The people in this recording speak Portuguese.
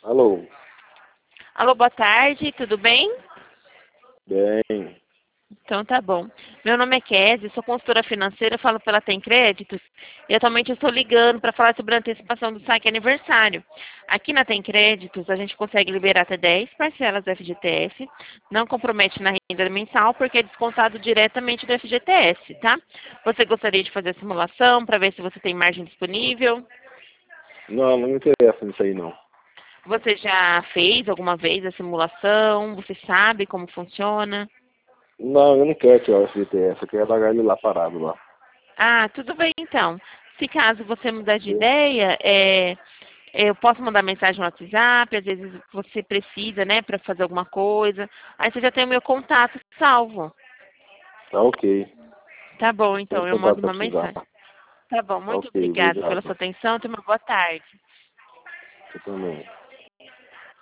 Alô, Alô, boa tarde, tudo bem? bem. Então tá bom. Meu nome é Kézia, sou consultora financeira, falo pela Tem Créditos e atualmente eu estou ligando para falar sobre a antecipação do saque aniversário. Aqui na Tem Créditos a gente consegue liberar até 10 parcelas do FGTS, não compromete na renda mensal porque é descontado diretamente do FGTS, tá? Você gostaria de fazer a simulação para ver se você tem margem disponível? Não, não me interessa nisso aí, não. Você já fez alguma vez a simulação? Você sabe como funciona? Não, eu não quero tirar o FGTS, eu quero largar ele lá parado lá. Ah, tudo bem então. Se caso você mudar de Entendeu? ideia, eu posso mandar mensagem no WhatsApp, às vezes você precisa, né, para fazer alguma coisa. Aí você já tem o meu contato salvo. Tá ok. Tá bom, Tem então eu contato mando pra uma precisar. mensagem. Tá bom, Tá muito ok, obrigada pela sua obrigado. atenção. Tenha uma boa tarde. Você também.